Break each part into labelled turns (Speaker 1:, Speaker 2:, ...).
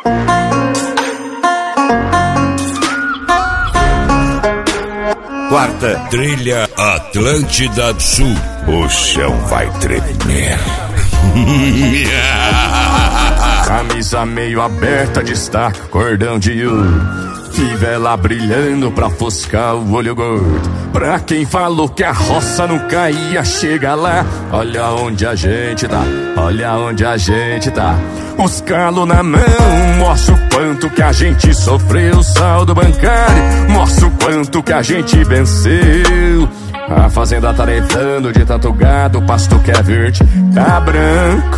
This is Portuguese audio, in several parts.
Speaker 1: Quarta trilha Atlântida do Sul. O chão vai tremer.
Speaker 2: Camisa meio aberta, destaca cordão de ouro, fivela brilhando pra ofuscar o olho gordo. Pra quem falou que a roça não caía, chega lá. Olha onde a gente tá, olha onde a gente tá. Os calos na mão, mostra o quanto que a gente sofreu. Saldo bancário, mostra o quanto que a gente venceu. A fazenda tá levando de tanto gado, o pasto que é verde tá branco.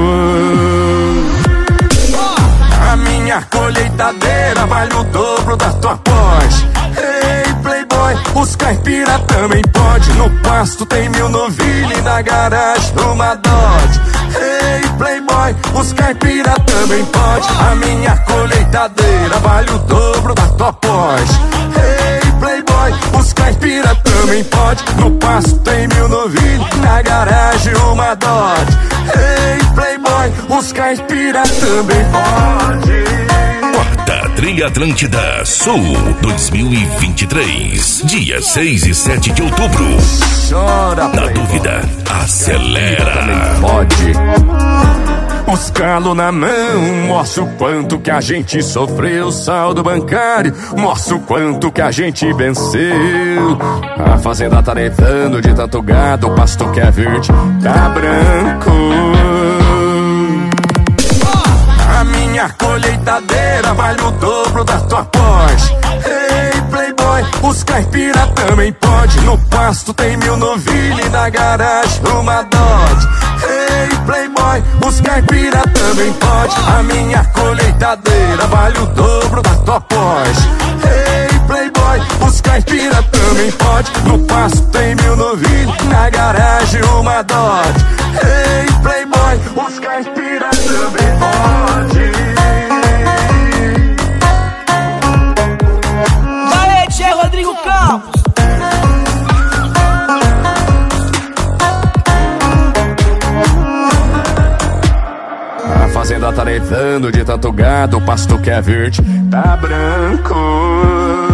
Speaker 2: A minha colheitadeira vale o dobro da tua Porsche. Ei, playboy, os caipira também pode. No pasto tem 1000 novilha e na garagem uma Dodge. Ei, playboy, os caipira também pode. A minha colheitadeira vale o dobro da tua Porsche. Ei, playboy, os caipira também pode. No pasto tem 1000 novilha e na garagem uma Dodge. Ei, playboy, os caipira também pode.
Speaker 1: Quarta Trilha Atlântida Sul 2023, dia 6 e 7 de outubro.
Speaker 2: Chora,
Speaker 1: na dúvida, acelera.
Speaker 2: Pode. Os calos na mão, mostra o quanto que a gente sofreu. Saldo bancário, mostra o quanto que a gente venceu. A fazenda tá levando de tanto gado, o pasto que é verde tá branco. A minha colheitadeira vale o dobro da tua Porsche. Ei, playboy, os caipira também pode. No pasto tem 1000 novilha e na garagem uma Dodge. Ei, playboy, os caipira também pode. A minha colheitadeira vale o dobro da tua Porsche. Ei, playboy, os caipira também pode. No pasto tem 1000 novilha e na garagem uma Dodge. Ei, playboy, os caipira também pode.
Speaker 3: Valeu, Tchê Rodrigo Campos.
Speaker 2: A fazenda tá levando de tanto gado, o pasto que é verde tá branco.